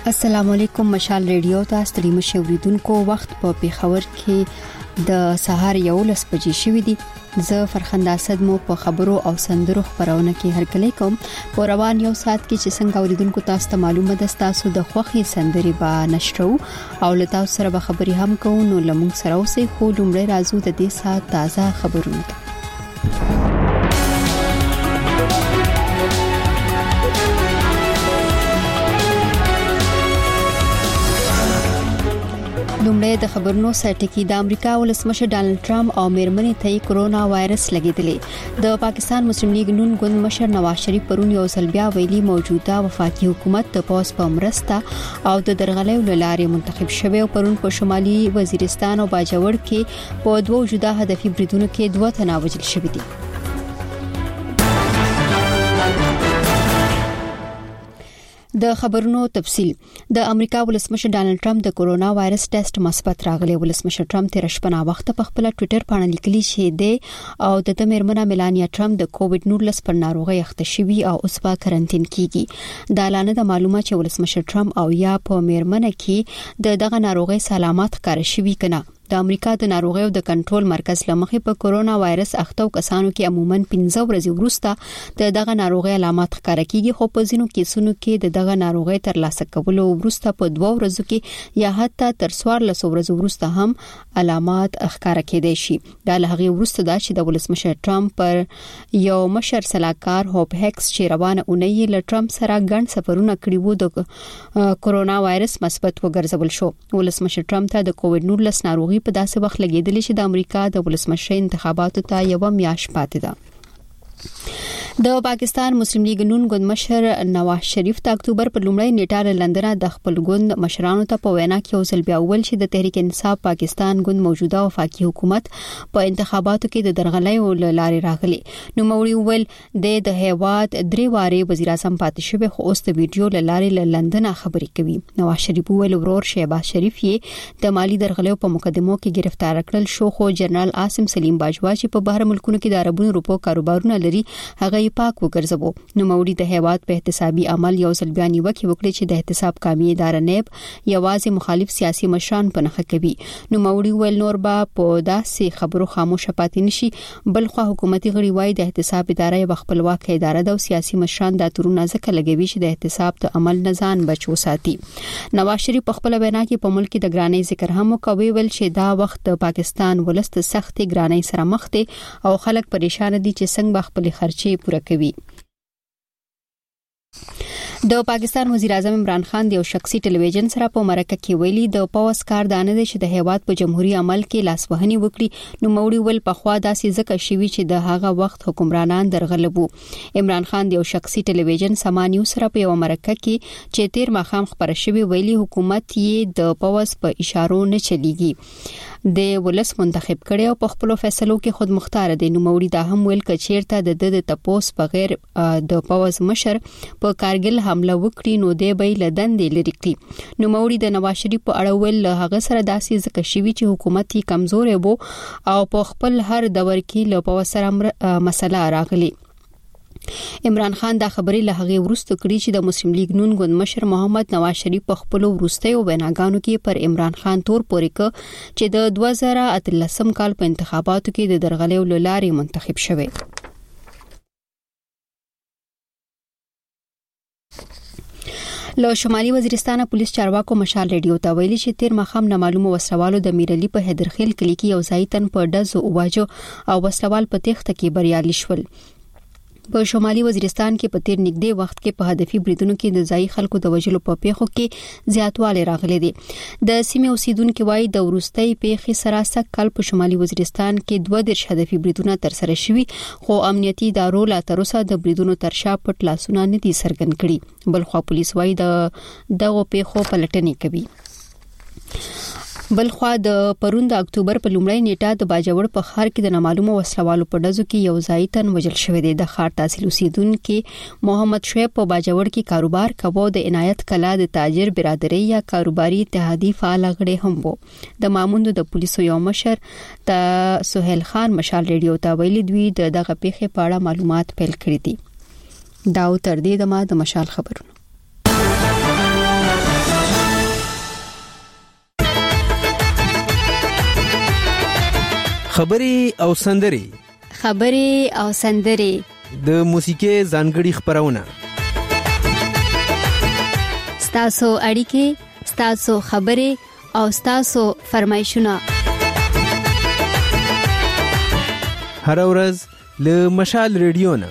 السلام علیکم مشال ریډیو ته ستړي مشوریدونکو وخت په پیښور کې د سهار 11 بجې شوې دي زه فرخنده اسد مو په خبرو او سندرو خبرونه کې هرکلی کوم په روان یو ساعت کې چې څنګه اوریدونکو تاسو ته معلومه ده تاسو د خوخي سندري با نشرو او له تاسو سره به خبري هم کوو نو لمون سره اوسې خو لومړی راځو د دې ساعت تازه خبرونه لومړی د خبرونو سرټکی د امریکا ولسمشر ډانلډ ټرمپ او میرمنې ته کرونا وایرس لګیدلی د پاکستان مسلم لیگ نون ګوند مشر نواز شریف پرون یو ځل بیا ویلي موجوده وفاقي حکومت د پوس په مرسته او د درغلیو لارې منتخب شوی او پرون په شمالي وزیرستان او باجوړ کې په دوه جدا هدفي بریدونو کې دوه تنه وژل شوي دي د خبرونو تفصيل د امریکا ولسمشر ډانلډ ټرمپ د کورونا وایرس ټیسټ مثبت راغلی ولسمشر ټرمپ تیر شپه وخت په خپل ټوئیټر باندې لیکلي چې د او د میرمنه میلانیا ټرمپ د کووډ 19 پر ناروغي اخته شوی او اوس په کرنټین کیږي د اعلان د معلومات چې ولسمشر ټرمپ او یا په میرمنه کې دغه ناروغي علامات ښکار شوي کنه د امریکا د ناروغیو د کنټرول مرکز لمخې په کورونا وایرس اخته کسانو کې عموما 15 ورځې وروسته دغه ناروغي علامات ښکار کیږي خو په ځینو کیسونو کې دغه ناروغي تر لاسه کولو وروسته په 2 ورځو کې یا حتی تر 14 ورځې وروسته هم علامات ښکار کېدای شي دا له هغه وروسته دا چې د ولسمشر ټرمپ پر یو مشر سلاکار هوپ هکس چې روانه اونۍ له ټرمپ سره ګڼ سفرونه کړي وو د کورونا وایرس مثبت وګرځول شو ولسمشر ټرمپ ته د کووډ 19 ناروغي په داسې وخت لګیدلی چې د امریکا د ولسمشر انتخاباتو ته یو میاشت پاتې ده د پاکستان مسلم لیگ نون ګوند مشر نواز شریف د اکتوبر په لومړۍ نیټه له لندن د خپل ګوند مشرانو ته په وینا کې اوسل بیا ول چې د تحریک انصاف پاکستان ګوند موجوده وفاقي حکومت په انتخاباتو کې د درغلیو لارې راغلي نو موري ول د هیواد درې واره وزیر اعظم پاتې شوی خو اوس د ویډیو لارې له لندن خبرې کوي نواز شریف ول ورور شهباز شریف یې د مالی درغلیو په مقدمو کې گرفتار کړل شو خو جنرال عاصم سلیم باجوا چې په بهر ملکونو کې د عربونو روپو کاروبارونه لري هغه پاک وګرځبو نو موري د هیواد په احتسابي عمل یو ځل بیان وکړي وکړي چې د احتساب قومي اداره نیب یوازې مخالف سیاسي مشران په نخښه کوي نو موري ول نور با په داسې خبرو خاموش پاتې نشي بلخو حکومتي غړي وای د احتساب اداره یو خپلواک اداره ده او سیاسي مشران د تورونه ځکه لګوي چې د احتساب ته عمل نه ځان بچو ساتي نواز شریف په خپل وینا کې په ملک د ګرانۍ ذکر هم کوي ول چې دا وخت د پاکستان ولست سختي ګرانۍ سره مخ دي او خلک پریشان دي چې څنګه خپل خرچې پوره کوي د پاکستان وزیر اعظم عمران خان د یو شخصي ټلویزیون سره په مرکه کې ویلي د پاوس کار دانه دي چې د هیواد په جمهوریت عمل کې لاسوهنی وکړي نو موري ول په خوا داسې ځکه شوی چې د هغه وخت حکمرانان درغلبو عمران خان د یو شخصي ټلویزیون سمانیو سره په یو مرکه کې چې تیر مخام خبره شوی ویلي حکومت یې د پاوس په اشارو نه چلیږي د ولس منتخب کړي او په خپل فیصلو کې خود مختار دي نو موري دا هم ویل کچیرته د تپوس بغیر د پاوز مشر په کارګل حمله وکړي نو دی به لدندې لري کړي نو موري د نواز شریف په اړه ول هغه سره داسې ځکه شوی چې حکومت یې کمزورې وو او په خپل هر دور کې له پاوز سره مسله راغلي عمران خان دا خبرې له هغه ورسته کړي چې د مسلم لیگ نون ګوند مشر محمد نواز شریف په خپل ورستیو ویناګانو کې پر عمران خان تور پورې ک چې د 2013 کال په انتخاباتو کې د درغلیو لارې منتخب شوی له شمالي وزیرستان پولیس چارواکو مشال ریډیو ته ویلي چې تیر مخام نامعلومه وسلوالو د میرلی په هدرخیل کلی کې یو ځای تن په ډزو واجو او وسلوال په تخته کې بریالي شول په شمالي وزیرستان کې په تیر نږدې وخت کې په هدفي بریدونو کې د ځای خلکو د وژلو په پیښو کې زیاتوالی راغلی دی د سیمې اوسیدونکو وايي د ورستۍ پیښې سره سږ کال په شمالي وزیرستان کې 22 هدفي بریدونه تر سره شوي خو امنیتي ادارو لا تر اوسه د بریدونو تر شا پټ لاسونه نه دي څرګند کړي بلخو پولیس وايي دغه پیښو پلټنې کوي بلخوا د پرون د اکتوبر په لومړۍ نیټه د باجوړ په ښار کې د نامعلومه وسلوالو په ډزو کې یو ځای تن وژل شوی دی د ښار تحصیل اوسیدونکو محمد شعیب په باجوړ کې کاروبار کوي د عنایت کلا د تاجر برادری یا کاروباري اتحادی فعال غړي هم وو د ماموند د پولیسو یو مشر ته سہیل خان مشال ریډیو ته ویلي دوی دغه پیښې په اړه معلومات پیل کړي دي دا تر دې د مشال خبرونه خبري او سندري د موسیقي ځانګړي خبرونه ستاسو اړیکې ستاسو خبرې او ستاسو فرمایشونه هر ورځ له مشال ریډیو نه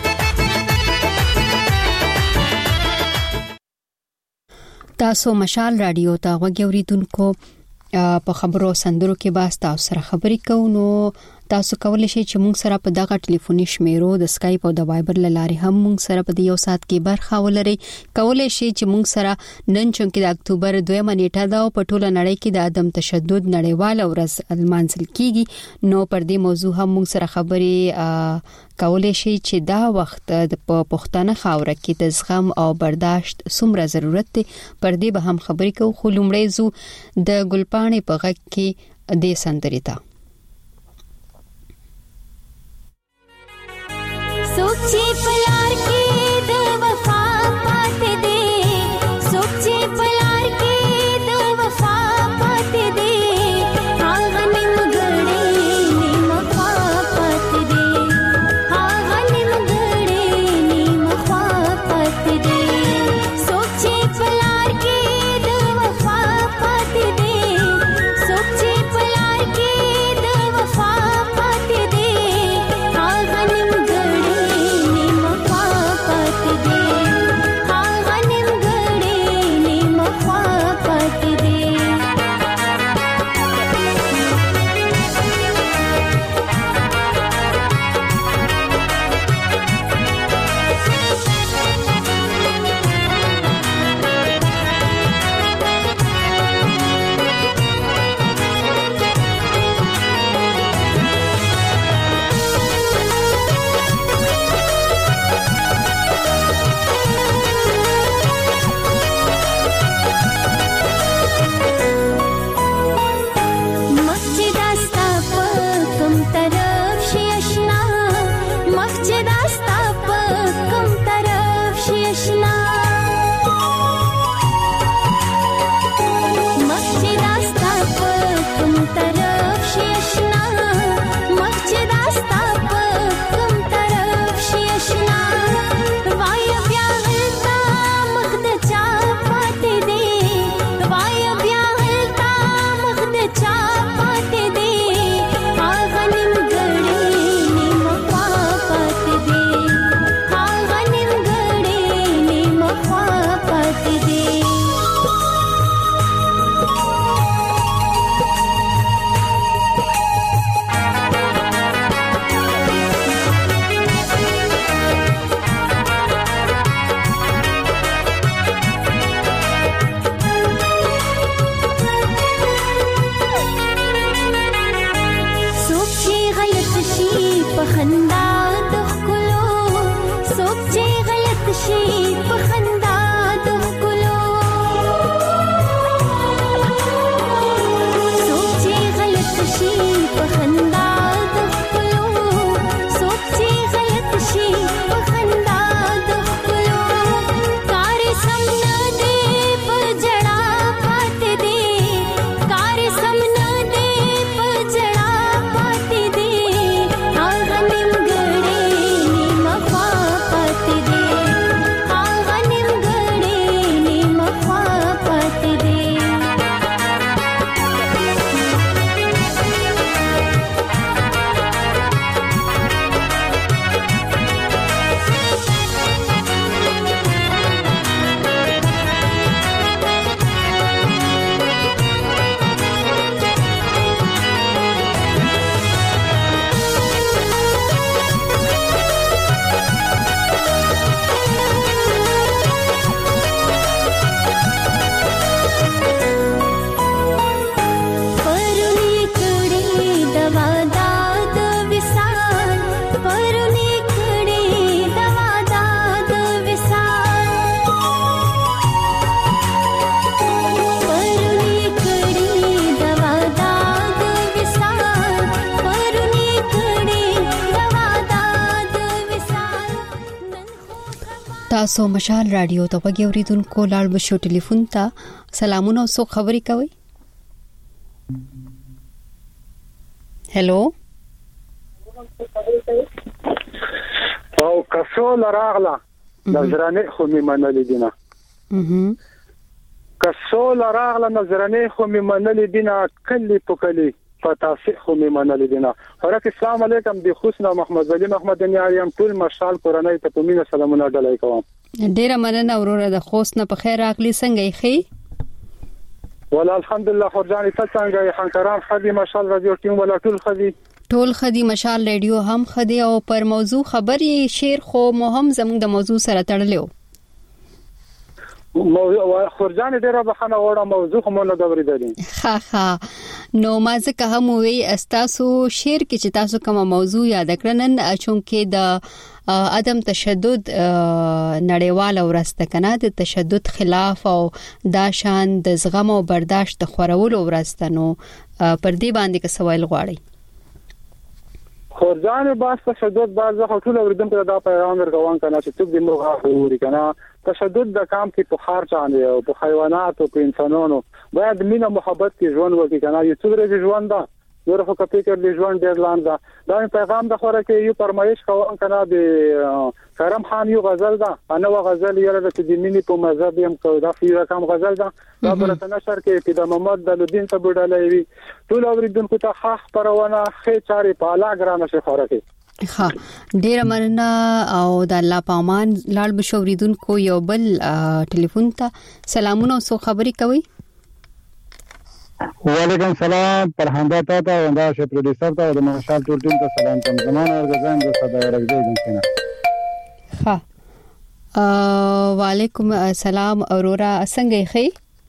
تاسو مشال رادیو ته وګورئ په خبرو سندرو کې به تاسو سره خبرې کوو. نو تاسو کولای شئ چې موږ سره په دغه ټلیفوني شمیرو د اسکایپ او د وایبر لارې هم موږ سره په یو سات کې برخه ولرئ. کولای شئ چې موږ سره نن چې د اکتوبر 2 نیټه دا په ټوله نړۍ کې د عدم تشدد نړیواله ورځ لمانځل کیږي. نو پر دې موضوع هم موږ سره خبرې کولای شئ چې دا وخت د پښتنه خاوره کې د زغم او برداشت څومره ضرورت دی پر دې به هم خبرې کوو. خو لومړی زو د ګلپاڼې په غږ کې د سندرې ته सोचे पलार के द वफा पात दे सोचे पलार के द वफा पात दे आगनिम गड़े नी वफा पात दे आगनिम गड़े नी वफा पात दे सोचे पलार के द वफा पात दे सोचे पलार के द वफा पात दे आगनिम تاسو مشال رادیو ته وګورئ لاړ بشو ټلیفون ته سلامونه او سو خبري کوي. هلو او کسول راغله نظرانه خو می منل دینه کسول راغله نظرانه خو می منل دینه کلی په کلی فتاسي خو می منل دینه ورک السلام علیکم دی خوشنا محمد ولی محمد نیاریم ټول مشال قرانه ته په مینه سلامونه ډلای کوم ډیره مننه وروره د خوست نه په خیر راغلی څنګه یې خي ولا الحمدلله خورجان ته څنګه یې خانکران خدي مشال رادیو ټیم ولا ټول خدي مشال رادیو هم خدي او پر موضوع خبري شیر خو مهم زموږ د موضوع سره تړلیو خورجان ډیره بخنه وړه موضوع هم نه غوړې دي ها نو ما ځکه هم وی استاسو شیر کې چې تاسو کومه موضوع یاد کړنن چونکه د عدم تشدد نړیواله ورسته کنه د تشدد خلاف او دا شان د زغم او برداشت خورولو ورسته نو پر دې باندې کې سوال غواړي خورجان باس تشدد باز ټول اوریدم ته دا پیغام ورکوان کنه چې څوک دې موږ غوړي کنه تشدد د کام کې په خار چاندي او په حیوانات او په انسانانو باید مینه محبت کې ژوند وکړي کنه یو څو ورځې ژوند دا نور خو کپی کې ژوند ډیر لاند دا پیغام د خوره کې یو فرمایش کوم کنه د کرم خان یو غزل دا انا غزل یره د دیني په مذهب يم کو دا فی رقم غزل دا برته نشر کې د محمد دلودین ته بډالوي ټول اوریدونکو ته خاص پرونه خې چاري په اعلی ګرانه شي خوره کې ها ډیر مننه او د الله پامان لاړ بشوریدونکو یو بل ټلیفون ته سلامونه او سو خبري کوي وعلیکم سلام پرهنده ته وندا شه پروډوسر ته د مشال ټول ټیم ته سلام کوم زمان ورغزان د صدا ورغزي دنه ها وعلیکم السلام اورورا څنګه یې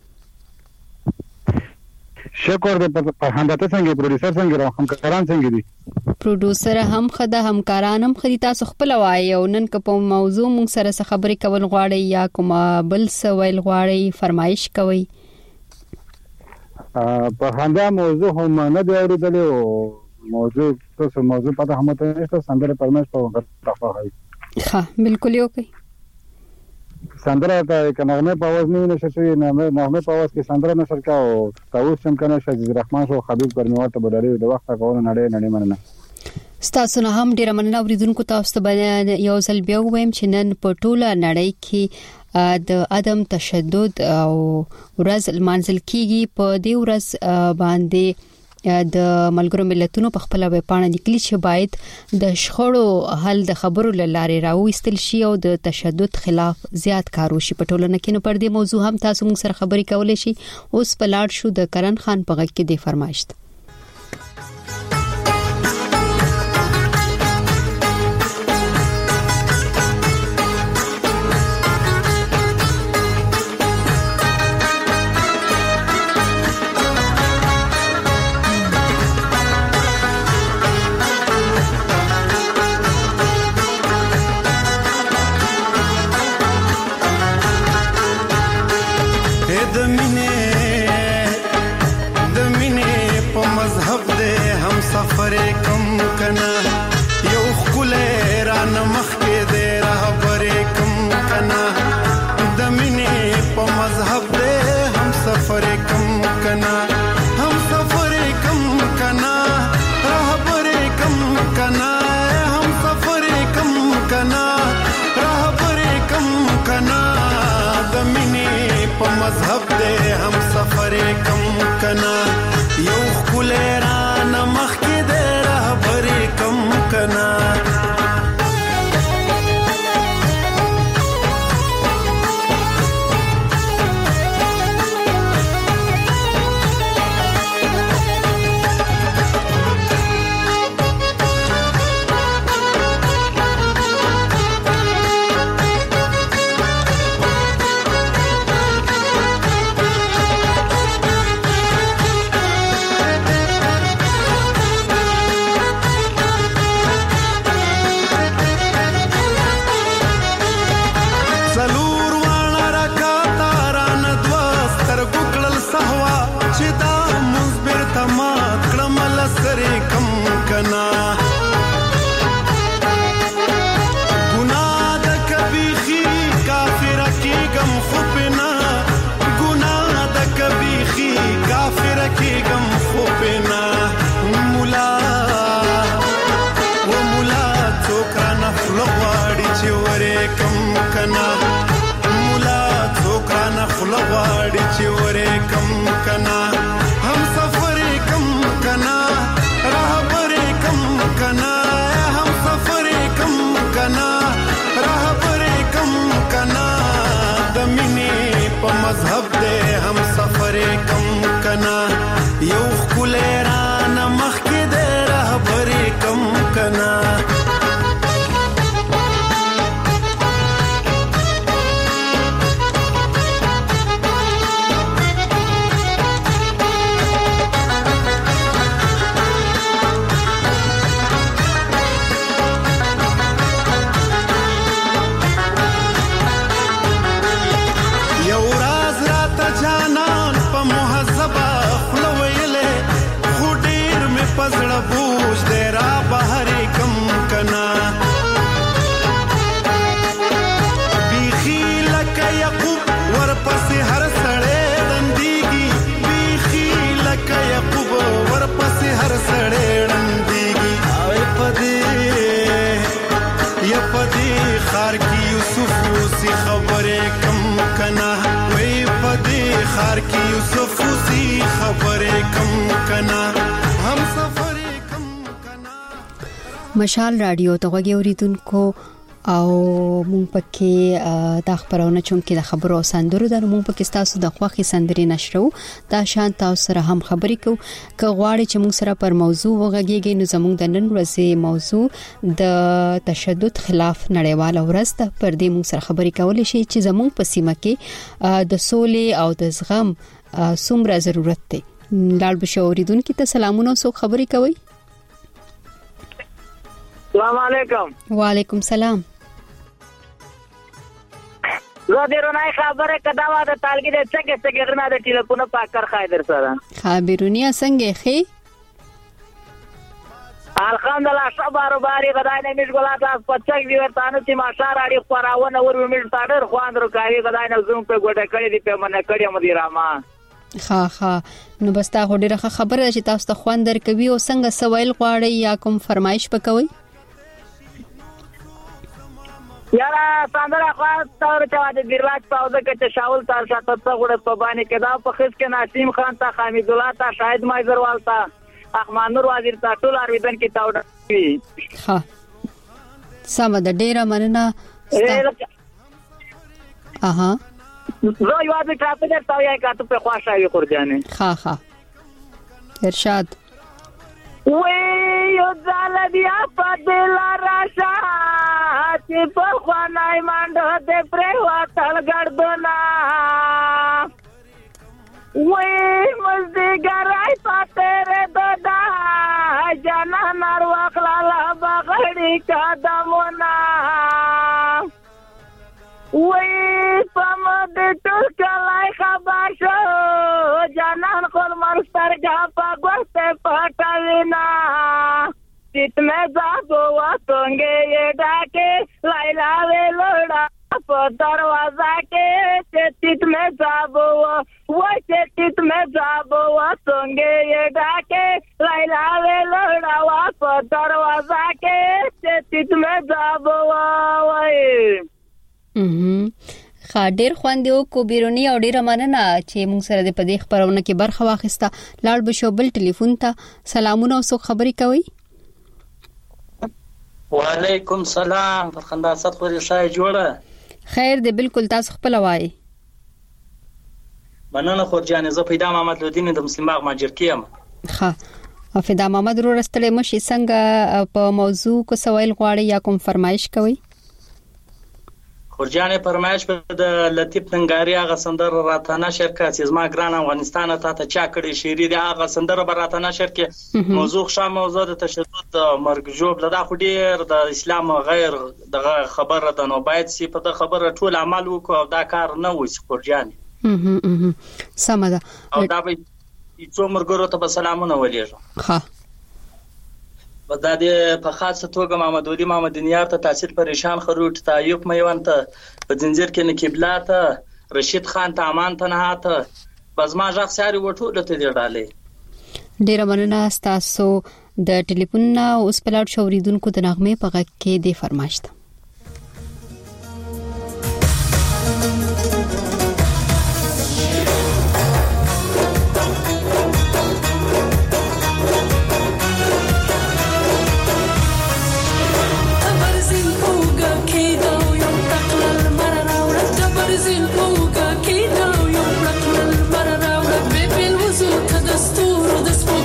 شکر دې پرهنده ته څنګه پروډوسر څنګه هم کاران څنګه دي پروډوسر هم خدای هم کاران هم خدي تاسو خپل وایي او نن په موضوع مون سره خبرې کول غواړي یا کوم بل څه ویل غواړي فرمایش کوي په هنده موضوع هم نه دی اورېدلې او موضوع پته هم ته نشته سندره پرمش په وخت راځي ها بالکل یو کوي سندره ته کنه په आवाज نه نشي نه په आवाज کې سندره نشر کا او تاسو هم کنه شجیز الرحمن شو حبیب پرمیوار ته بدلې د وخت کول نړۍ مننه ستاسو نه هم ډیر مننه اوریدونکو تاسو ته یو ځل بیا وایم چې نن په ټوله نړۍ کې د عدم تشدد او ورځ منځل کیږي په دې ورځ باندې د ملګرو ملتونو په خپل ویب پاڼه لیکلي چې باید د شخړو حل د خبرو لاره راوستل شي او د تشدد خلاف زیات کار وشي په ټولنه کې نو پر دې موضوع هم تاسو موږ سره خبرې کولای شي اوس په لاړ شو د کرن خان په غږ کې د فرمایش سفر کم کنا یو خل ران مخ کې دې رهبر کم کنا د مینې په مذهب دې هم سفر کم کنا هم سفر کم کنا رهبر کم کنا هم سفر کم کنا رهبر کم کنا د مینې په مذهب دې هم سفر کم کنا یو خل ران مخ کې دې رهبر کم کنا کافر کی غم خو پنا مولا یوسف وسی خبرې کم کنا هم سفرې کم کنا. مشال رادیو ته غوږی اوریدونکو او مونږ پکې د خبرونه چونکې د خبرو سندرو د مونږ پکې تاسو د خوخي سندري نشرو دا شان تاسو سره هم خبرې کو ک غواړي چې مونږ سره پر موضوع وغږیږي نو زموږ د نن ورځې موضوع د تشدد خلاف نړیواله ورځ ده. پر دې مونږ سره خبرې کولای شي چې زموږ په سیمه کې د سولې او د زغم څومره ضرورت دی. لاړ بشوریدونکو ته سلامونه او خبرې کوي. السلام علیکم. وعلیکم سلام. زه درنای خبره کداوه د طالګي د څنګه غرنا د ټلیفون پاکر خایدر سره خبرونی څنګه خې الحمدلله شبارو باری غدای نه مش ګلات پڅک دی ورتانه چې ماشار اړي خوراونه ور مش تاډر خواندرو کوي غدای نه زوم په ګډه کړی دی په منه کړی مدیرامه ها نو بس تا هډه خبره چې تاسو ته خواندر کوي او څنګه سوال غواړي یا کوم فرمایش وکوي. یاره ساندره خاص تور چا د بیرلاج پاوزه کې شاول تر شاته څغړه په باندې کې دا په خص کې ناسیم خان ته حمید الله ته شاهد مایزروال ته احمد نور وزیر ته ټول ارویدن کې تاوډ وی. ها سم د ډیره مننه. اها زه یو د ټاپه درته یې کاته په خواښاوي خورجانې. ها ارشاد وې یو ځل بیا په دل راشه چې په خوانای مانډه دې پرې واتل ګردونه وې مزدي ګرای پاتره ددا جنا نار واخلا لا بغړی قدمونه وې پم دې ټول کلای خبر شو جنان خپل مرستر جا په ګوسته پټاوینا चित में जाबो वसोंगे ये डाके लाइला वे लोड़ा दरवाजा के चित में जाबो वो चित में जाबो वसोंगे ये डाके लाइला वे लोड़ा वाप दरवाजा के चित में जाबो वए. خاډر خواندیو کو بیرونی او ډیر مننه چې موږ سره د پدې خبرونه کې برخه واخیسته. لاړ بشو بل ټلیفون ته سلامونه او خبرې کوي. وعلیکم سلام. فرخنده صد خوري شای جوړه خیر دې بالکل تاسو خپل وای. مننه خورجان. زه پیدا محمد لودین د مسلم باغ ماجر کیم. ها پیدا محمد رو رستلې مشي څنګه په موضوع کو سوال غواړي یا کوم فرمایش کوي. خورجان فرمایش په د لطیف ننګاری هغه سندر راتانه شرکت چې زما ګران افغانستان ته چا کړي شيري د هغه سندر براتانه شرکت موضوع شامل موضوع د تشدد مرګ جوړ لدا خو ډیر د اسلام غیر د خبره د نو باید سی په د خبره ټول عمل وکړو دا کار نه وځي خورجان. سمه ده او دا به څو مرګورو ته سلامونه ولېږه. ها دا د په خاصه توګه محمد ولي محمد نیار ته تحصیل پریشان خروټ ته ایوب میوان ته په زنجیر کې نکبلا ته رشید خان ته امان ته نه ته بزما ځخ ساري وټول ته دی ډالې. ډیر مننه تاسو د ټلیفون اوس په لاړ شوریدونکو د نغمه په غږ کې د فرمایش ته.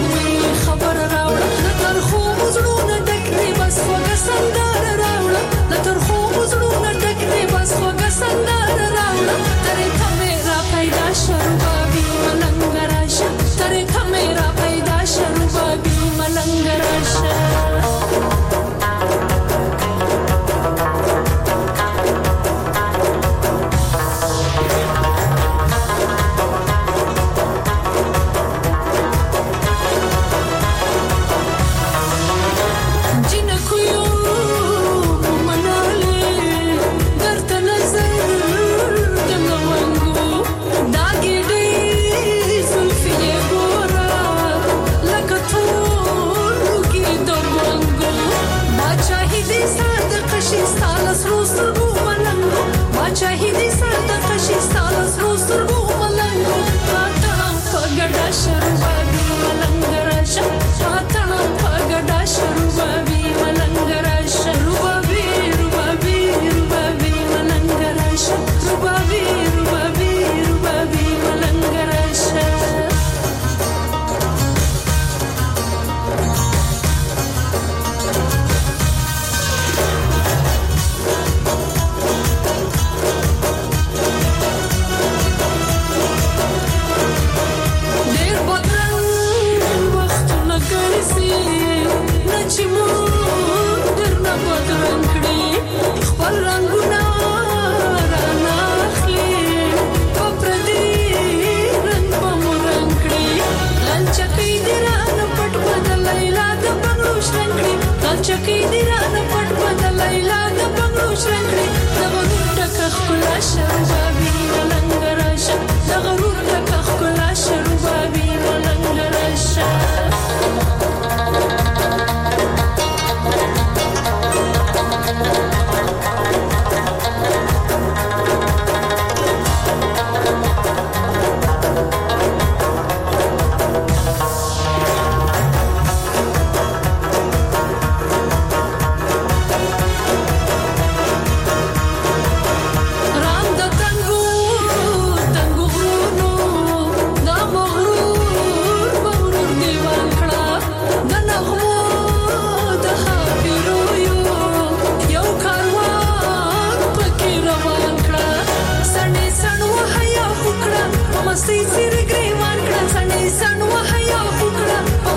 خبر راوړه تر خو زړونه ډکې بس وګ سندر راوړه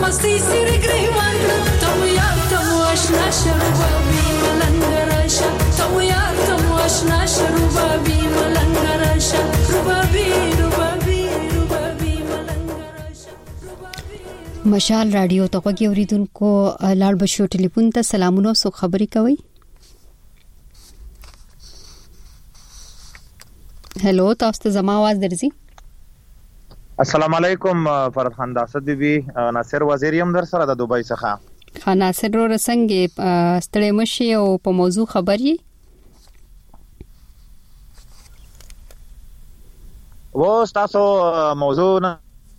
مستی سیر گریوان تم یار تم آشنا شروبابی ملنگراشا تم یار تم آشنا شروبابی ملنگراشا روبابی روبابی روبابی ملنگراشا مشال رادیو ته وګورئ اوریدونکو لاړ بشو ټلیفون ته سلامونه سو خبري کوي. هلو تاسو ته زما आवाज درځي؟ السلام علیکم فرد خان داسد بی ناصر وزیریم در سره د دوبۍ څخه. خان ناصر رو رسنګ ستړی مشي او په موضوع خبري و تاسو موضوع نه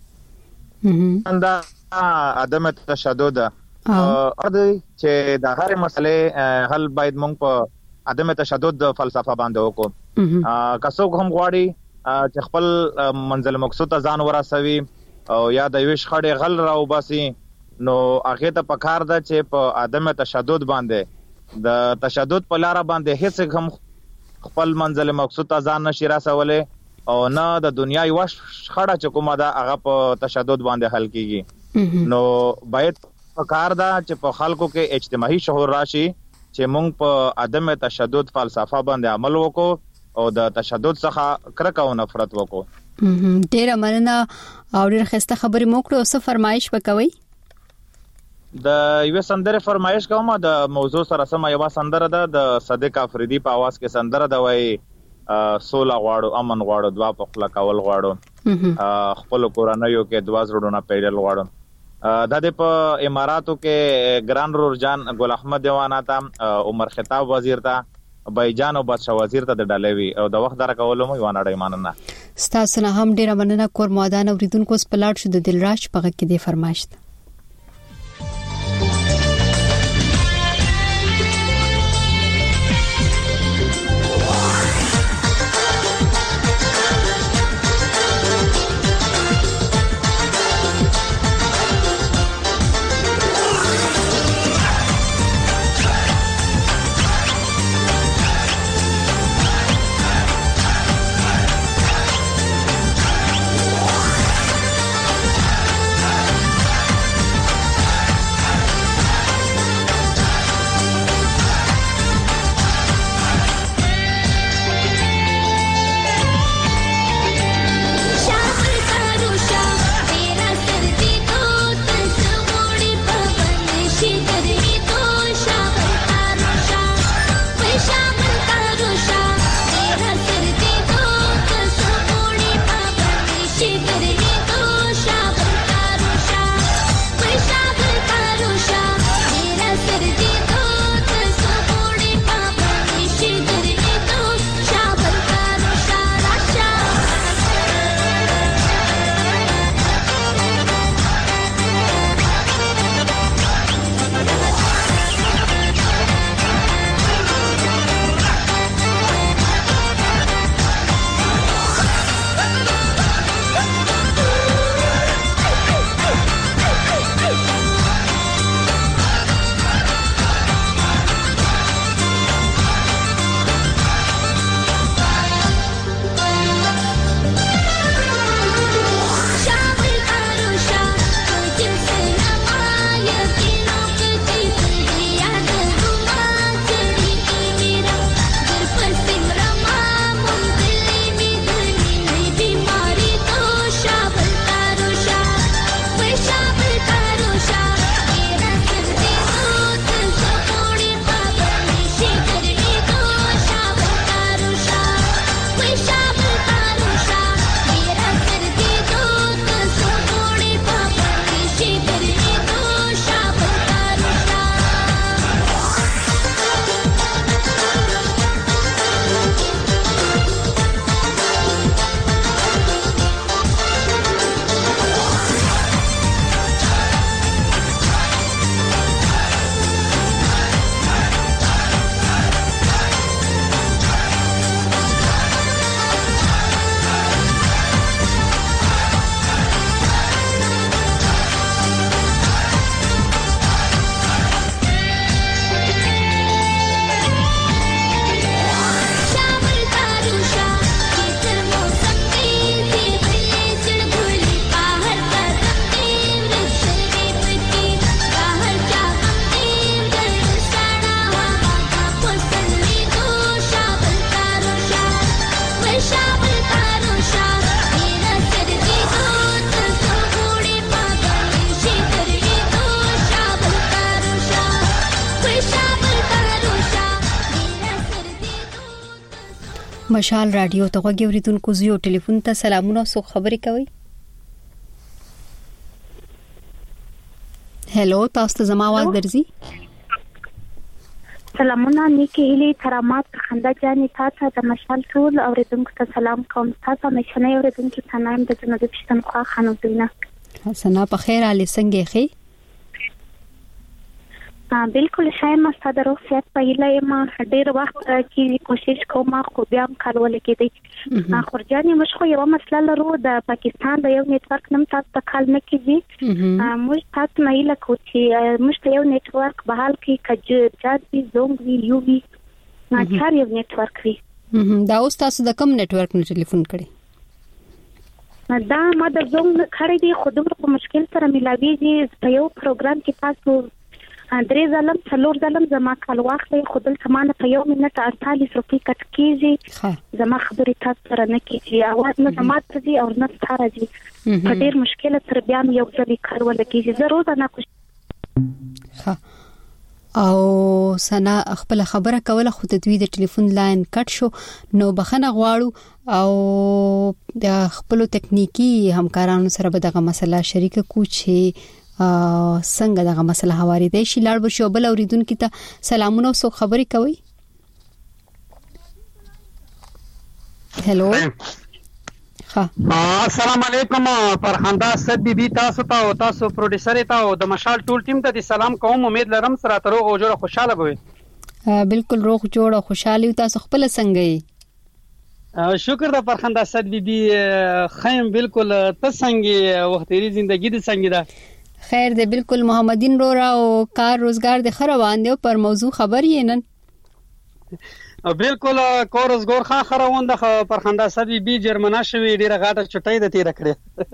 دا عدم تشدد چې د هر مسلې حل باید موږ په عدم تشدد فلسفه باندې وکړو. کڅوګ هم غواړي چې خپل منزل مقصود ته ځان ورسوي او یا د ویش خړې غل راو باسي نو هغه ته پکار ده چې په عدم تشدد باندې د تشدد په لار باندې هیڅ هم خپل منزل مقصود ته ځان نشي رسولې او نه د دنیا یو خړه چې کومه ده هغه په تشدد باندې حل کیږي. نو باید پکار ده چې په خلکو کې اجتماعي شعور راشي چې موږ په عدم تشدد فلسفه باندې عمل وکړو او د تشدد څخه کرکه او نفرت وکړو. ډیر مننه او ډیر خسته خبرې مو کړو. څه فرمایش وکوي؟ د یو سندره فرمایش کوم د موضوع سره سم یو سندره ده د صدیق افریدي په आवाज کې سندره ده وای سولا غواړو امن غواړو دوا په خپل کول غواړو خپل کورانیو کې دوا زړونه پیډل غواړو. د دې په اماراتو کې ګران رورجان ګل احمد دیوانا ته عمر خطاب وزیر ته بایجان او بادشاہ وزیر ته د ډالوي او د وخت درکولو مو یو نړۍ ماننه. ستاسو نه هم ډیر مننه کور مودان اوریدونکو سپلاټ شو د دلراج په کې دی فرمایش. مشال رادیو ته غوږی اوریدونکو زیو ټلیفون ته سلامونه سو خبرې کوي. هلو تاسو ته زما आवाज درځي؟ سلامونه نیکی هلی کرامات خندا جاني تاسو د مشال ټول اوریدونکو ته سلام کوم. تاسو مشنه اوریدونکو ته نایم د جنوب پښتونخوا خانو دینا سنا په خیر علي څنګه خې؟ بالکل شایم ستاسو روغتیا په اله ما ډیر وخت کې کوشش کوم خو بیا هم کارول کېدی. خورجاني مش خو یو مسله لرو د پاکستان د یو نتورک نم تاسو ته کال نه کیږي. موږ تاسو مایله کوچی موږ ته یو نتورک بحال کې کج جاتي زونګ وی یو وی ما چار یو نتورک وی. دا اوس تاسو د کوم نتورک نه ټلیفون کړی؟ دا ما د زونګ کړی دی خو دومره په مشکل سره ملاویږي. په یو پروګرام کې تاسو درې ځلم څلور ځلم زما کال واخلې خو دلته مانه په یو منټ 48 روپۍ کټ کیږي. زما خبرې تاسو سره نه کیږي اواز نه زما ته دي او نه ستاره دي. په ډېر مشکل سره بیا یو ځلې کارول کیږي. ضرور نه کوم او سنا خپل خبره کوله خو د دوی د ټلیفون لاین کټ شو نو بخنه غواړو او د خپل تکنیکی همکارانو سره به دغه مسله شریک کو چې څنګه دغه مسله حواله دي شي لاړ بشو بل اوریدونکو ته سلامونه او سو خبرې کوي. هلو السلام علیکم فرخنده صد بی تاسو ته او تاسو پروډوسر ته او د مشال ټول ټیم ته سلام کوم. امید لرم سره تر او جوړه خوشاله بوي. بالکل روغ جوړه خوشاله تاسو خپل څنګه یې؟ شکر د فرخنده صد بی خیم بالکل ته څنګه وختي زندگی دې څنګه ده؟ خیر دې بالکل محمدین رورا او کار روزګار دې خروان دی پر موضوع خبر یې نن بالکل کور روزګار خروان د فرخنده صد بی جرمنه شوی ډیره غاټه چټي د تیر کړې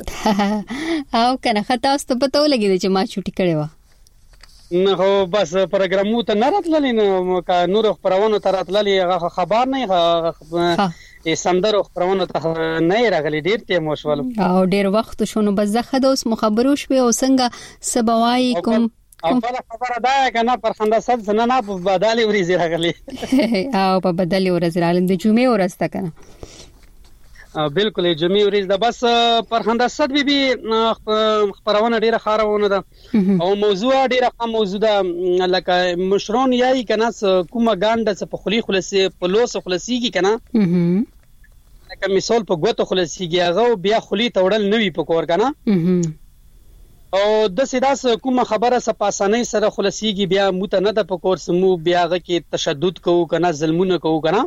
او کنه خطا است پته ولګی چې ما چټي کړې و نه هو بس پروګرامو ته نه راتللی نو کا نور خبرونه ته راتللی خبر نه سندرو خبرونه ته نه راغلي ډیر ټیم وشول او ډیر وخت شونه بس زخه د اوس مخبرو شوي او څنګه سبوای کوم خبره ده کنه فرخنده صد نه په بدالي ورځ راغلي او په بدالي ورځ راغلي د جمعې ورځ ته کنه بالکل جمعې ورځ ده بس فرخنده صد بي خبرونه ډیره خارونه ده او موضوع ډیره قام موضوع ده لکه مشرون یای کنه کومه ګانډه په خلی خلصي په لوس خلصيږي کنه لکه مثال په غوته خلصيږي هغه بیا خلی توړل نوي په کور کنه او د سیداس کومه خبره سپاسانه سره خلصيږي بیا موته نه د په کور سمو بیاغه کې تشدد کوو کنه ظلمونه کوو کنه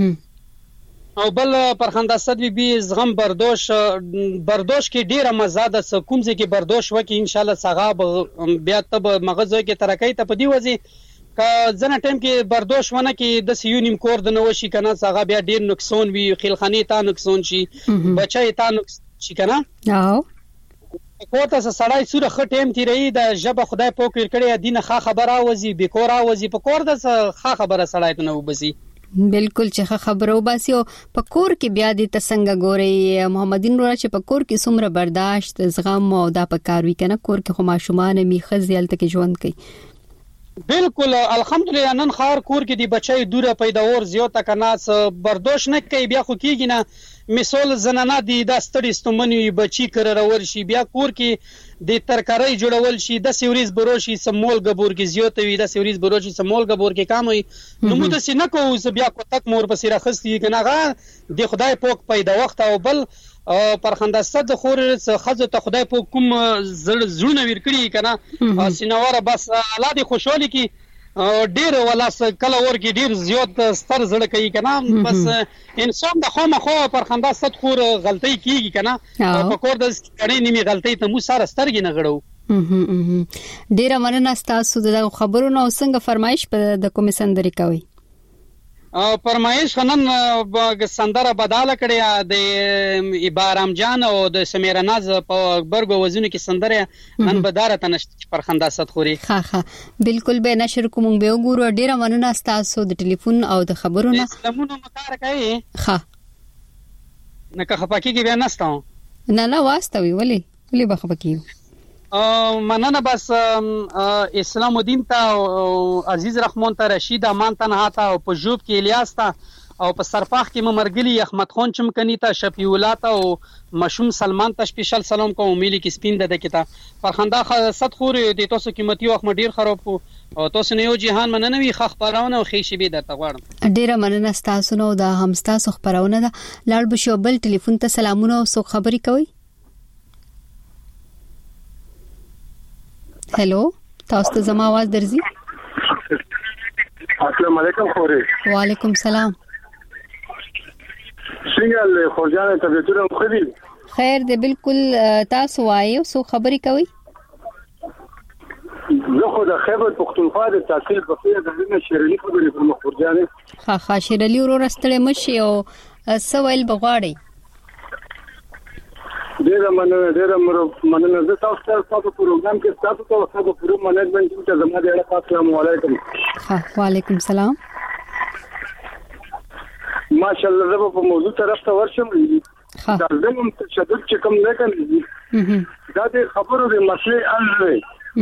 او بل فرخنده صد بي زغم بردوش کې ډیره مزه ده کوم ځای کې بردوش وکي ان شاء الله صغاب بیا تب مغزو کې ترکای ته پدی وځي ک ځنه ټیم کې بردوش ونه کې د سیونیم کور د نو شي کنه صغاب بیا ډیر نقصان وي خلخانی ته نقصان شي بچای ته نقصان شي کنه او کوته سړی سوره خ ټیم تیری د جبه خدای پوک کړي دینه ښه خبره اوزي به کور اوزي په کور د ښه خبره سړی ته نو بسي بالکل چې خبرو باسي او په کور کې بیا د تسنګ غوري محمدین رورا چې په کور کې څومره برداشت زغم او دا په کاروي کنه کور کې خو ماشومان میخه زیالته کې ژوند کوي بالکل الحمدلله نن خار کور کې دی بچای دوره پیداور زیاته کناس برداشت نه کوي بیا خو کېږي نه مثال زنانه دی د ستړي ستومنی بچی کررور شي بیا کور کې د ترکارۍ جوړول شي د سیوریز بروشي سمول غبور کې زیاته وي د سیوریز بروشي سمول غبور کې کم وي نو موږ څه نه کوو بیا کو تک مور بصیره خستي کنه غا د خدای پوک پیدا وخت او بل فرخنده صد خور خزه ته خدای پوک کوم زړونه ور کړی کنه سینواره بس الله دې خوشحالي کی ډیر ولا کله ورکی ډیر زیات ستر زړه کوي کنه بس انسان د خو مخه فرخنده صد خور غلطي کیږي کنه په کور د کړي نیمه غلطي ته مو سره سترګې نه غړو ډیر مننه تاسو د خبرونو څنګه فرمایش په د کوم سندري کوي فرمایش خنن سندره بداله کړی د ابارام جان او د سمیره ناز په برګو وزونه کې سندره نن بداره تنشت فرخنده صد خوري ها بالکل به نشر کوم به وګورو ډیره مننه تاسو د ټلیفون او د خبرونو سلامونه مکار کوي ها نه که خپکی کې بیا نستاو نه واستوي ولی بخپکی مننه بس اسلام الدین ته عزیز رحمان ته رشید امان ته نه تا او په جوب کې الیاس ته او په سرپاخ کې مرګلی احمد خان چمکنی ته شفیع الله ته او مشوم سلمان ته سپیشل سلام کوم ملي کې سپین د کیتا فرخنده صد خور د تاسو قیمتي وخت ډیر خراب کو او تاسو نه یو جهان مننوي خ خبرونه او خې شی به درته غواړم ډیره مننه تاسو نو د همستا سو خبرونه ده لاړ بشو بل ټلیفون ته سلامونه او سو خبري کوي هالو تاسو ته زما आवाज درځي السلام علیکم خوري وعلیکم سلام څنګه خورجانه طبيعتونه خوري خیر دې بالکل تاسو وایو سو خبري کوي زه خو د خیبر پختونخوا د تحصیل په پیډه د شیرلی خبرې کوم خورجانه ها شیرلی ورو رستړې مشي او سوال بغواړي ډېر مننه زه تاسو ته په پروګرام کې تاسو ته په پروګرام منیجمنت ته زما د اړه السلام علیکم ها وعلیکم سلام ماشاءالله زه په موضوع طرف ته ورشم دا زموږ تشدد چې کوم نه کوي دا د خبرو د مسلې حل دی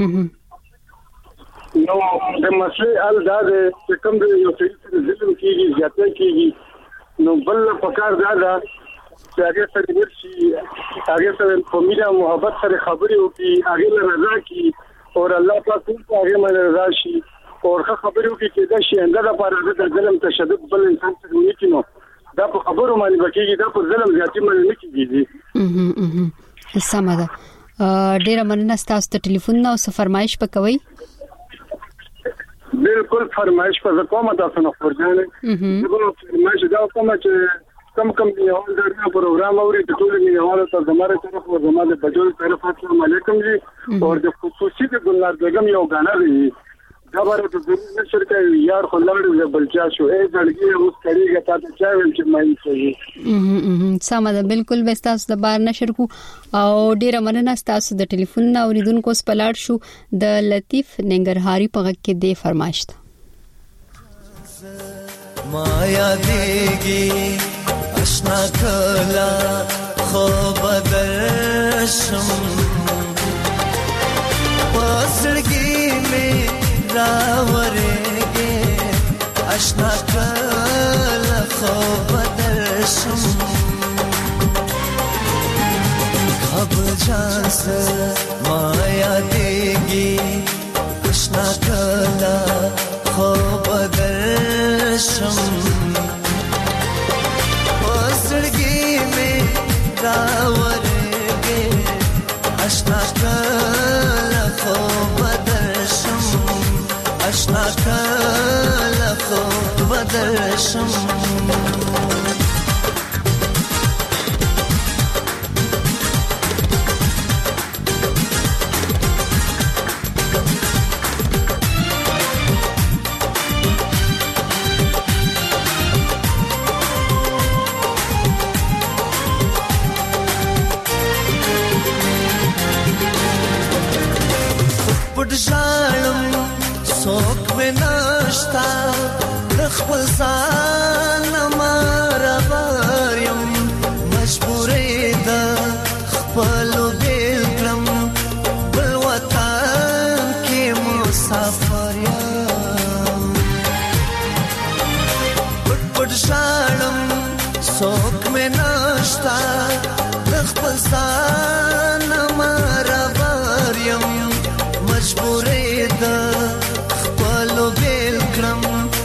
نو د مسلې حل دا دی چې کوم د یو څه ظلم کیږي زیاته کیږي نو بل په کار دا چې هغه سره ورشي هغه سره په مینا محبت سره خبرې وکړي هغه رضا کی او الله پاک هغه باندې رضا شي او خبرې وکړي چې دا شي انده لپاره د ظلم تشدد بل انسان څخه نه کینو دا په خبرو باندې بکیږي دا په ظلم زیاتی باندې نه کیږي سمه ده ډیره مننه تاسو ته ټلیفون نو فرمایش پکوي بالکل فرمایش په کومه تاسو نه فرجانه دغه فرمایش دا کومه چې کم یو د پروګرام اوري د ټول میوالو ته زماره طرف او زماره بجول طرف السلام علیکم جی او د خصوصي د ګلنار بیگم یو غانا دی دا بره د نشر کوي یار خلل بلچا شو اے ځړګي اوس کړيږي تاسو چا ویل چې مې کوي سمه ده بالکل به تاسو د بار نشر کو او ډیره مننه تاسو د ټلیفون اوریدونکو سپلاړ شو د لطیف ننګرهاري په غږ کې دی فرمایش مایا دیږي آشنا کلا خو بدرشم پسړګي می راورېږي آشنا کلا خو بدرشم خبر جانس مایا دیږي آشنا کلا خو بدرشم راورګي آشنا کله خو بدرشم آشنا کله خو بدرشم خپل ځان ماربار یم مجبورې ده خپل بیل کړم بل وطن کې مسافر یم پټ ژاړم څوک مې نشته خپل ځان ماربار یم مجبورې ده خپل بیل کړم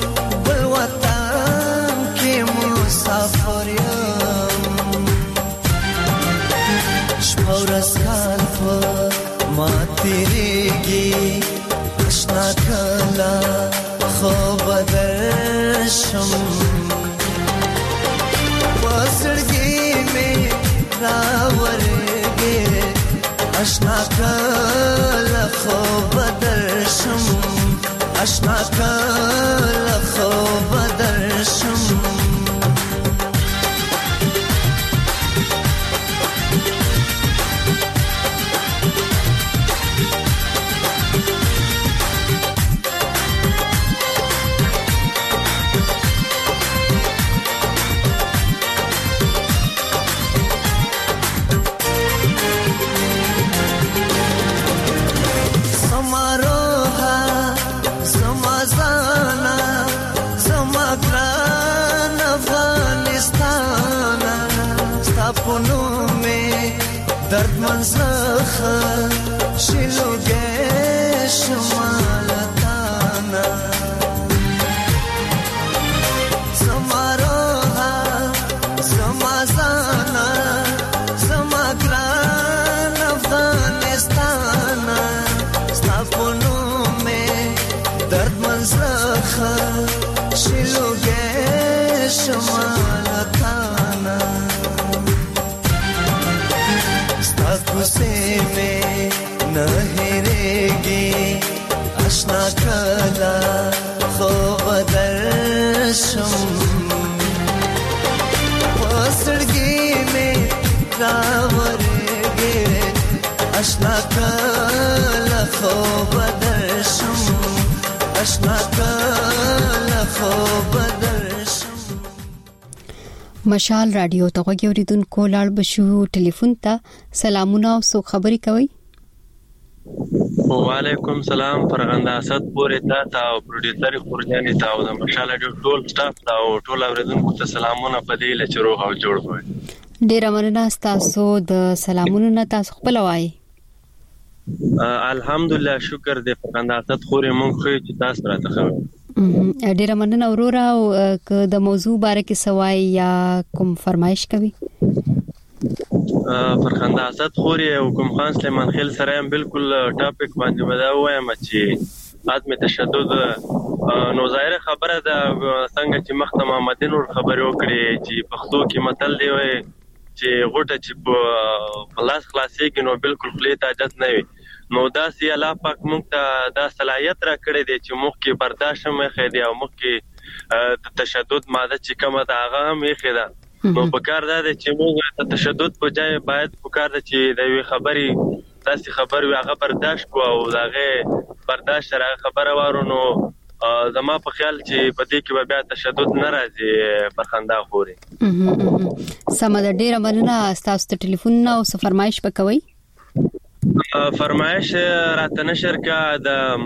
شپورسکان په ما تیریږي آشنا کلا خو بدرشم پسړګي می راورېږي آشنا کلا خو بدرشم آشنا کلا خو بدرشم सपनों में दर्द मंजखा शिलोगे शुमालताना समारोहा समाजाना समग्रान अफगानिस्ताना सपनों में दर्द मंजखा शिलोगे शुमालताना गुस्से में न हेरेगी अशना कला खो बदर्शम पसड़गी में रावरेगे अशना कला खो बदर्शम अशना कला खो बदर्शम مشال رادیو ته غوږی اوریدونکو لاړ بشو ټلیفون ته سلامونه او سو خبري کوي وعلیکم سلام فرغنده اسد پورې تا او پروډوسر خورجاني تا او د مشال رادیو ټول سټاف تا او ټول اوریدونکو ته سلامونه پدې لچرو او جوړ وي ډیر مننه تاسو د سلامونو نه تاسو خپل وایي الحمدلله شکر دې فرغنده اسد خورې مونږ خو چې تاسو راته خبر ډیر مننه اورورا او د موضوع باره کې سوای یا کوم فرمایش کوي فرخنده اسد خوري او کوم خان سلیمان خیل سره هم بالکل ټاپک باندې ودا وایم چې عدم تشدد نو ظاهر خبره ده څنګه چې مخته محمد نور خبرو کړې چې پښتو کې متل دی وي چې غوټه چې خلاص خلاصيږي نو بالکل خلی ته اجازه نه وي نو دا سي الله پاک موږ ته دا صلاحيت را کړې دي چې موږ کې برداشت مې خېدي او موږ کې تشدد ماده چې کومه دا هغه هم یې خېدا نو پکار دا چې موږ ته تشدد په ځای باید پکار دا چې د وی خبري تاسو خبر وي هغه برداشت کو او داغه برداشت سره خبره وارو نو زما په خیال چې په دې کې بیا تشدد ناراضي فرخنده خوري سمه د ډیره مننه تاسو ته ټلیفون او فرمایش وکوي فرمایش راته نشر کا د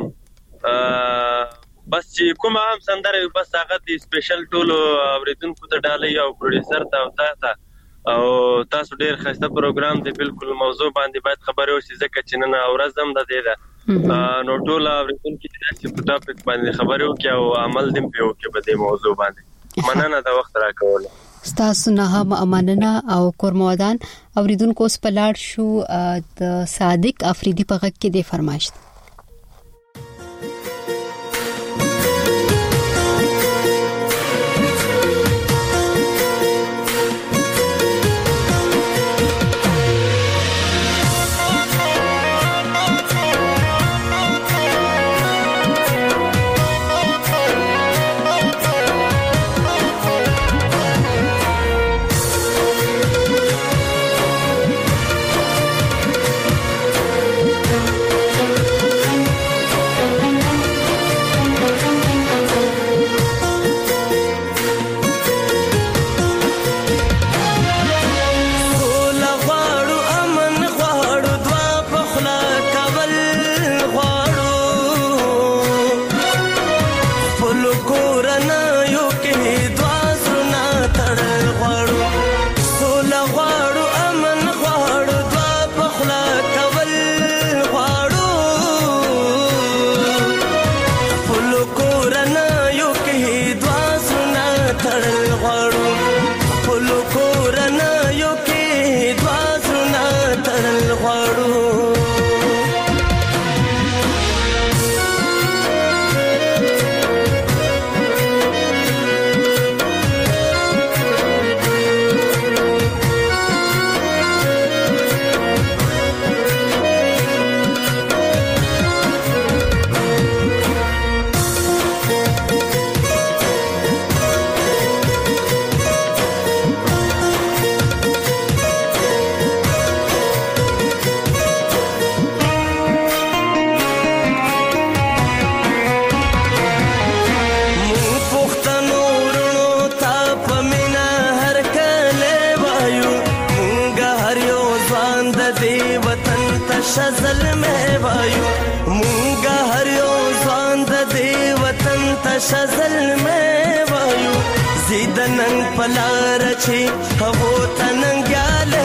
بس چې کوم هم سندره بس هغه د سپیشل ټول اوریدونکو ته ډالۍ او پروډوسر ته او تاسو ډیر خسته پروګرام دی بالکل موضوع باندې باید خبرې وشي ځکه چې نن اورزم د دې ده نو ټول اوریدونکو چې په ټاپک باندې خبرې وکړي او عمل دې په وکړي په دې موضوع باندې مننه د وخت راکول ستاسو نه هم اماننه او کورمودان اوریدونکو سپلاړ شو د صادق افریدي په غږ کې د فرمایش شزل में वायु मूंगा हरियो स्वांद देवतन तशजल में वायु जिदनंग पलारची हवो तनंग ग्याले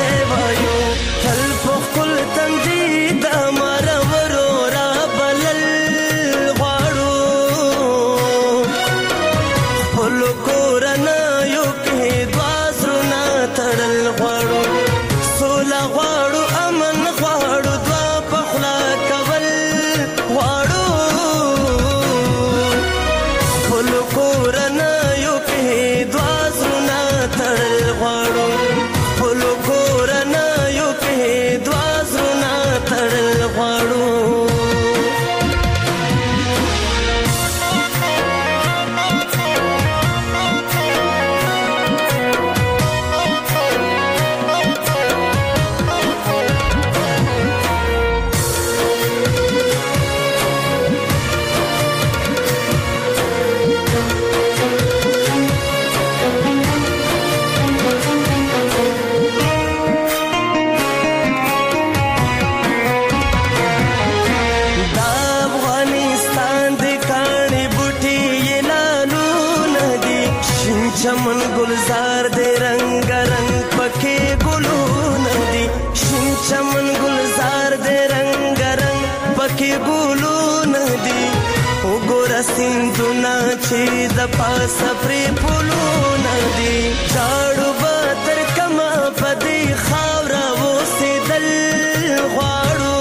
پکې ګلونه دي وګوره سیندونه چې د پاسه پرې پلونه دي جاړو به تر کمه په دې خاوره اوسېدل غواړو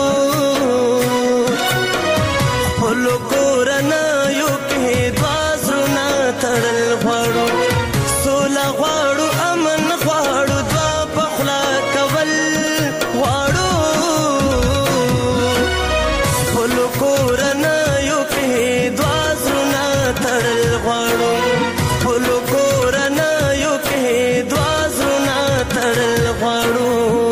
خپلو کورنیو کې دوه زړونه تړل غواړو سوله غواړو امن غواړو دوه په خوله کول غواړو خپلو کورنیو کې دوه زړونه تړل غواړو خپلو کورنیو کې دوه زړونه تړل غواړو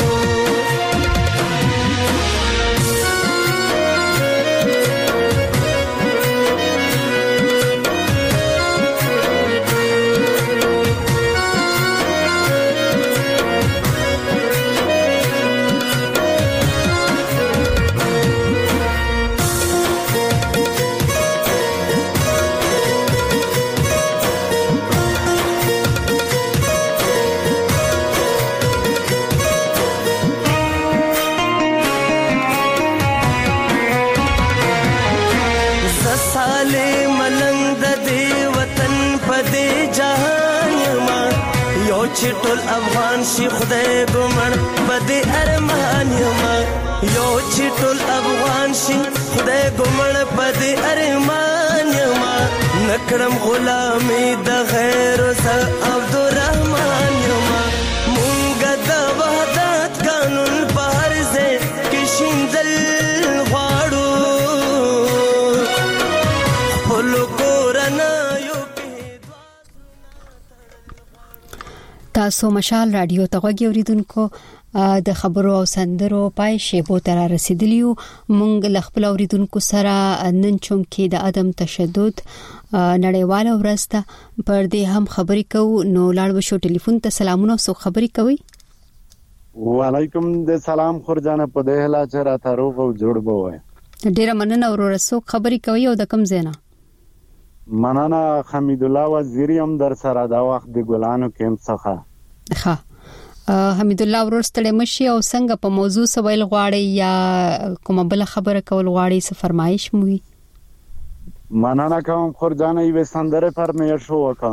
چې ټول افغان شي خدای ګمړ بده ارمان یما یو چې ټول افغان شي خدای ګمړ بده ارمان یما نکړم غلامي د غیر ز عبدالرحمن یما مونږ د وحدت قانون پر ځای کې شیندل غواړو خپل کورنه تاسو مشال رادیو ته غوږی اوریدونکو د خبرو او سندرو پای شیبو تر رسیدلیو مونږ خپل اوریدونکو سره نن چوم کې د عدم تشدد نړیواله ورځ ته پر دې هم خبرې کوو نو لاړ وشو ټلیفون ته سلامونه سو خبرې کوي وعلیکم د سلام خورجانه په دې هلا چې را تاروغ او جوړ بوای ډیره مننه ورور سو خبرې کوي او د کم زینا مننه حمید الله وزیری هم در سره دا وخت د ګلانو کیمپ څخه ها حمید الله ورور ستړي مشي او څنګه په موضوع سوال غواړي یا کومه بل خبره کول غواړي څه فرمایش موي مننه کوم خورجانه یې سندره فرمایش وکړه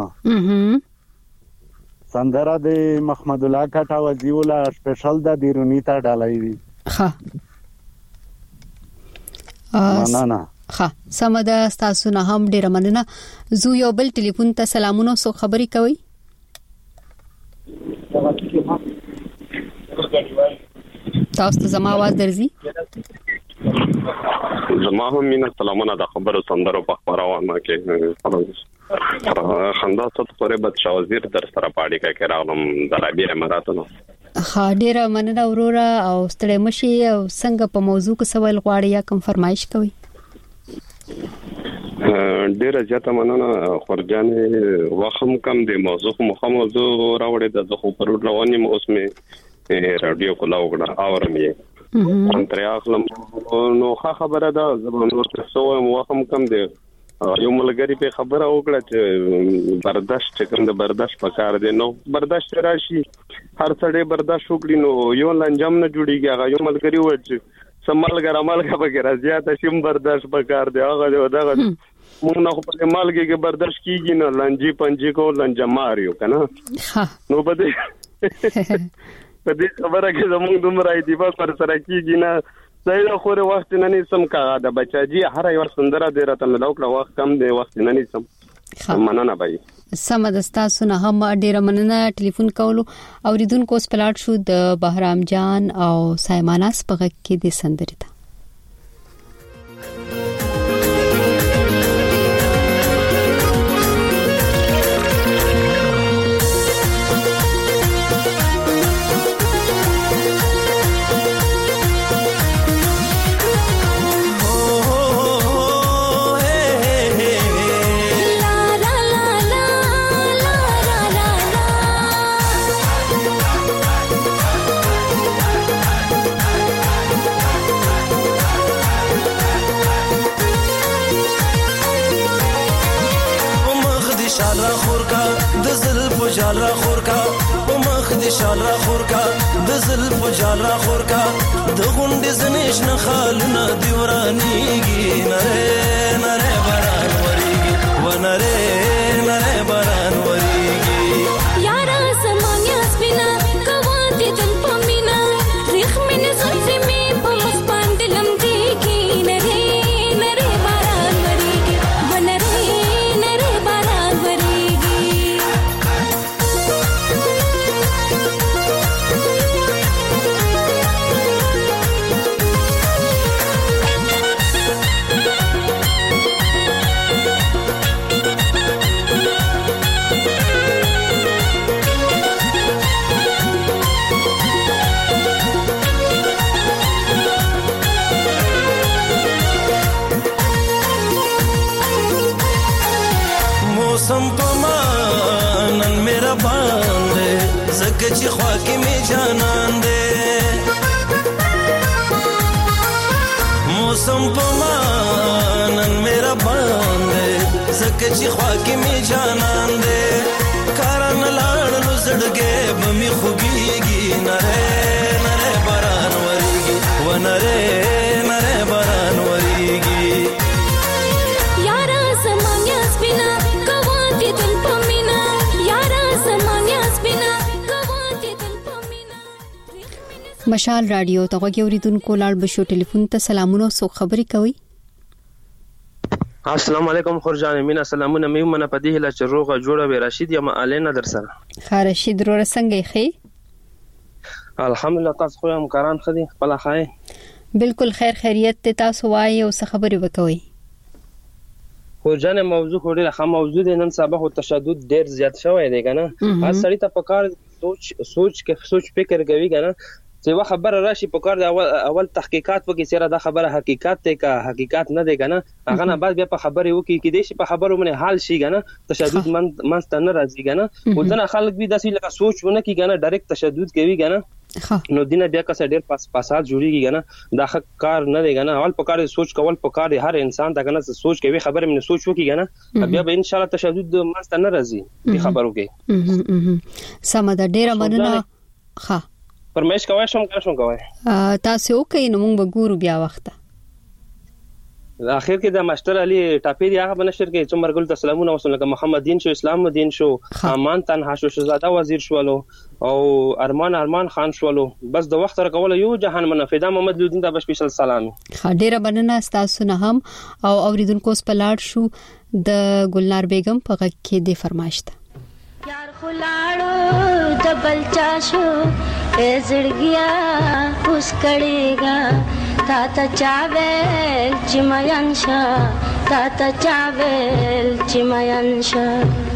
سندره د محمد الله کټا وزیولا سپیشل د دیرونی ته ډالای وی ها مننه ها سمدا تاسو نه هم ډیر مننه زو یو بل ټلیفون ته سلامونه سو خبري کوي تاسو ته زما आवाज درځي زما هم مين سلامونه د خبرو سندرو په خبرونه کې خندا ست پرې بد شاوزیر در سره پاړی کې راغلم د عربی اماراتونو ها ډیر مننه اورورا او ستړي مشي او څنګه په موضوع کې سوال غواړي یا کوم فرمایش کوي ډیره زیاته مننه خورجانې وخم کم د موضوع راوړې د خو پر رواني موسمه رادیو کولا وګړه اورم یې تر اخلم نو خبره ده زبونو تاسو وخم کم دی یو ملګری په خبره وکړه چې برداشت کوم د برداشت پکار دی نو برداشت راشي هر څړې برداشت وکړي نو یو لنجام نه جوړیږي هغه یو ملګری و چې سمالګر عملګه به راځي ته شیم برداشت پکار دی هغه دغه مونږ نه په مالګه کې برداشت کیږي نه لنجي پنجي کو لنجماریو کنه نو بده په دې خبره کې زموږ دومره اتفاق پر سره کیږي نه زه خو وخت نه نسم کاغه د بچاجي هر یو سندره دې راته ملو کړه وخت کم دی وخت نه نسم مننه بای سمدستا سونه هم ډیر مننه ټلیفون کولو اوریدونکو سپلاټ شو د بهرام جان او سایماناس په کې د سندره جال را خور کا په مخ دې شال را خور کا د زلف جال را خور کا د غونډې زنیش نه خالونه دی ورانی موسم پمانن میرا باندې زکه چې خوا کې می جانان دې موسم پمانن میرا باندې زکه چې خوا کې می جانان دې کارن لاړ نو زړګې بمي خوګيږي نره نره باران وريږي و نره نره باران وريږي یارا زمانیا سپینا کوانتی دل پمینا یارا زمانیا سپینا کوانتی دل پمینا مشال رادیو ته غوړیدونکو لاړ بشو ټلیفون ته سلامونه سو خبري کوي السلام علیکم خورجان مینا سلامونه میمنه په دې لا چې روغه جوړه وي رشید یم الینا در سره خارشید رو څنګه خې الحمدلله تاسو خو هم کاران خدي خپل خای بالکل خیر خیریت ته تاسو وایي او څه خبري وکوي خورجان موضوع ډیره ښه موضوع ده نن سبا خو تشدد ډیر زیات شوی دی کنه هر سړی ته پکار سوچ فکر کوي کنه چې وا خبر راشي په کار اول تحقیقات وکي سره دا خبره حقیقت ته کا حقیقت نه دی کنه هغه نه بعد بیا په خبره وکي کې دې شي په خبرو باندې حال شي کنه تشدد منځ نه راځي کنه ودنه خلک به داسې لکه سوچونه کوي کنه ډایرکټ تشدد کوي کنه نو دینه بیا کسه ډیر فساد جوړیږي کنه دا حق کار نه دی کنه اول په کار سوچ کول په کار هر انسان دا کنه سوچ کوي خبره منه سوچ وکي کنه بیا به ان شاء الله تشدد منځ نه راځي په خبرو کې سم دا ډیره مننه ها پرمیش کوي شم کوي تاسو کوي نو موږ ګورو بیا وخت اخر کې د ماستر علي ټاپی دی هغه بنشر کې چې مرګل تسلیمونه وصول لکه محمد دین شو اسلام دین شو امان تنها شو شهزاده وزیر شولو او ارمان خان شولو بس د وخت راکول یو جهان منفیدا محمد لودین دا بشپیشل سلام ډیره بننه تاسو نه هم او اوریدونکو سپلاړ شو د گلنار بیگم په غږ کې د فرمایشته یار خلاړو دبل چاشو اے زړګیا اوس کړيګا تا ته چاویل چې مینشا تا ته چاویل چې مینشا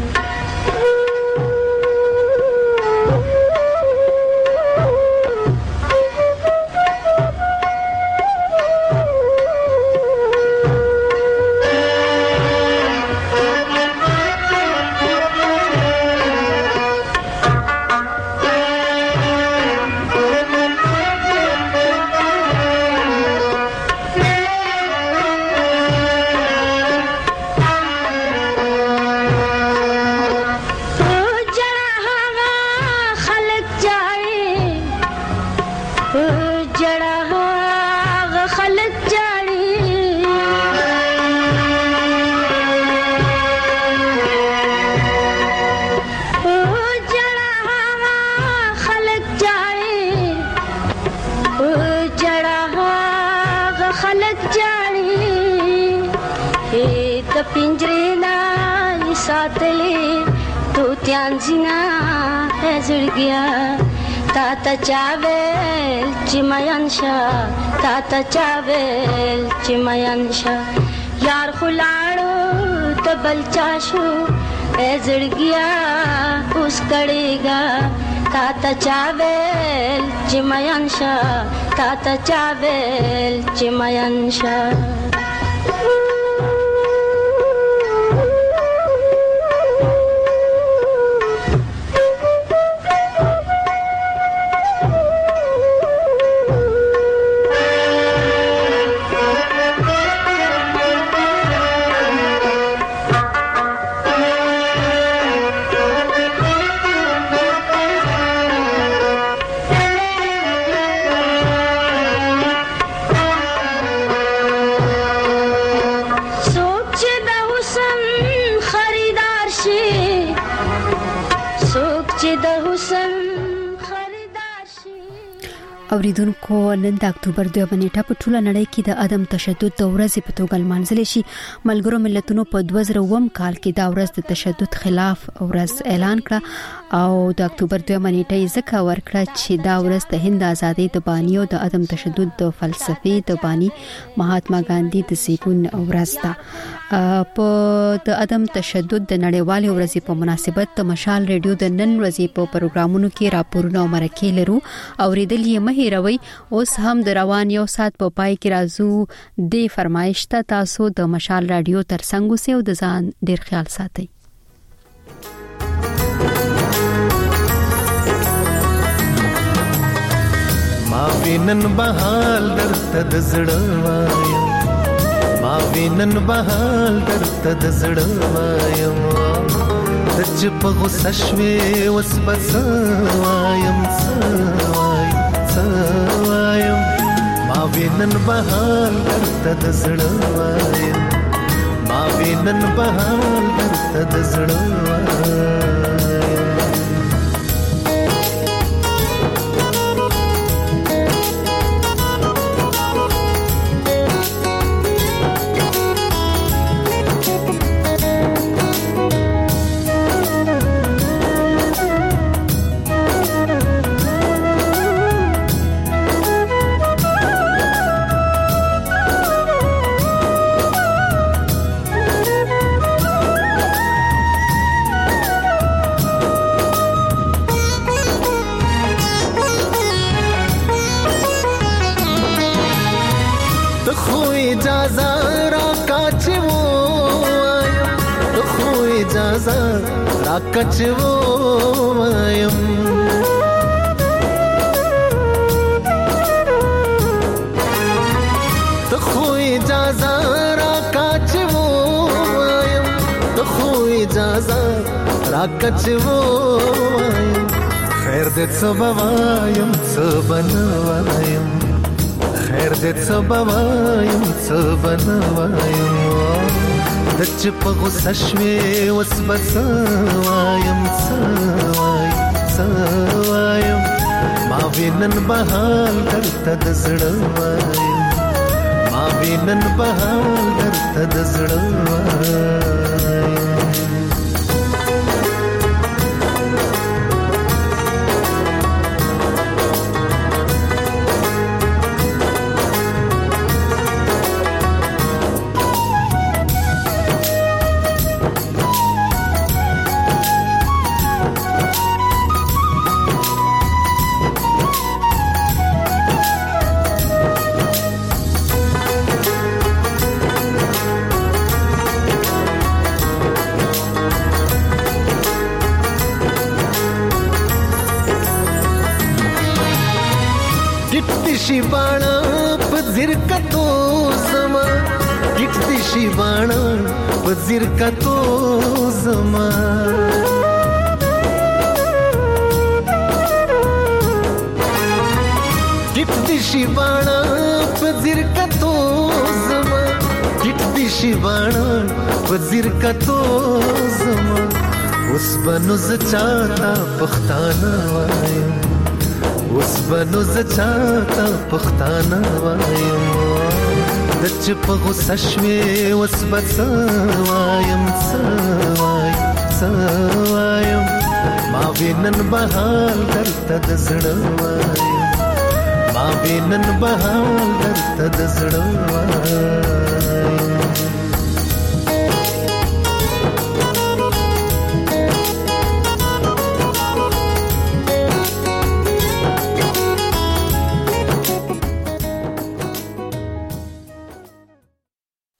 تا چاویل چې مینشا تا چاویل چې مینشا یار خلاړو تبل چاشو اے زړګیا اوس کړيګا تا چاویل چې مینشا تا چاویل چې مینشا اوریدونکو نن د اکتوبر 2 نیټه په ټوله نړۍ کې د عدم تشدد د ورځې په توګه لمانځل شي. ملګرو ملتونو په 2009 کال کې دا ورځ د تشدد خلاف ورځ اعلان کړه او د اکتوبر 2 نیټه یې ځکه ورکړه چې دا ورځ د هند ازادۍ د بانی او د عدم تشدد د فلسفې د بانی مهاتما ګاندھی د زیږون ورځ ده. په د عدم تشدد د نړیوالې ورځې په مناسبت د مشال ریډیو د نن ورځې په پروګرامونو کې راپورونه او مرکې لرو. اوریدل یې مه هیروئ. اوس هم د روان یو ساعت په پای کې راځو د فرمایش ته. تاسو د مشال رادیو ترڅنګ اوسئ او د ځان ډیر خیال ساتئ. ما وینن بحال درته د زړه وایم ما وینن بحال درته د زړه وایم د چې په غوسه شوې اوس به څه وایم څه وایم ما وینن بحال درته د زړه وایم ما وینن بحال درته د زړه وایم کچو وایم ته خو اجازه را کچو وایم ته خو اجازه را کچو وایم خیر دې څه بوایم څه بنوایم خیر دې څه بوایم څه بنوایم د چې په غوسه شوې اوس به څه وایم څه وایم ما وینن بحال درته د زړه وایم ما وینن بحال درته د زړه وایم شي باڼه په زیر کتو زما ګټ دې شي باڼه په زیر کتو زما ګټ دې شي باڼه په زیر کتو زما ګټ دې شي باڼه په زیر کتو زما اوس بنو ز چاته پښتانه وایم اوس بنو ز چاته پښتانه وایم د چې په غوسه شوې اوس به څه وایم څه وایم ما وینن بحال درته د زړه وایم ما وینن بحال درته د زړه وایم